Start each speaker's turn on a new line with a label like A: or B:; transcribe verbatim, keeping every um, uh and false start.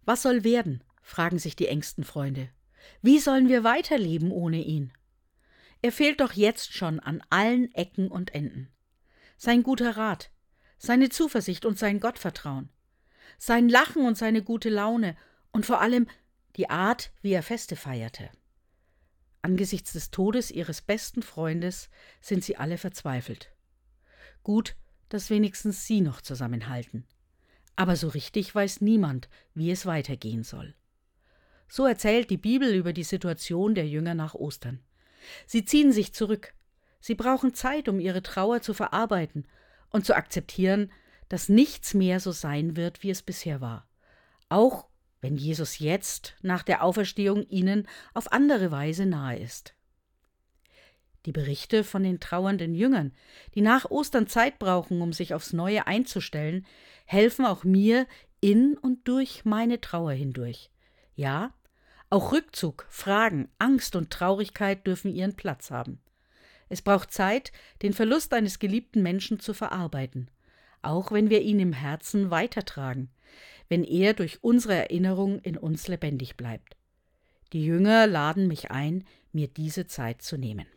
A: Was soll werden? Fragen sich die engsten Freunde. Wie sollen wir weiterleben ohne ihn? Er fehlt doch jetzt schon an allen Ecken und Enden. Sein guter Rat, seine Zuversicht und sein Gottvertrauen, sein Lachen und seine gute Laune und vor allem die Art, wie er Feste feierte. Angesichts des Todes ihres besten Freundes sind sie alle verzweifelt. Gut, dass wenigstens sie noch zusammenhalten. Aber so richtig weiß niemand, wie es weitergehen soll. So erzählt die Bibel über die Situation der Jünger nach Ostern. Sie ziehen sich zurück. Sie brauchen Zeit, um ihre Trauer zu verarbeiten und zu akzeptieren, dass nichts mehr so sein wird, wie es bisher war. Auch wenn Jesus jetzt nach der Auferstehung ihnen auf andere Weise nahe ist. Die Berichte von den trauernden Jüngern, die nach Ostern Zeit brauchen, um sich aufs Neue einzustellen, helfen auch mir in und durch meine Trauer hindurch. Ja, auch Rückzug, Fragen, Angst und Traurigkeit dürfen ihren Platz haben. Es braucht Zeit, den Verlust eines geliebten Menschen zu verarbeiten, auch wenn wir ihn im Herzen weitertragen, wenn er durch unsere Erinnerung in uns lebendig bleibt. Die Jünger laden mich ein, mir diese Zeit zu nehmen.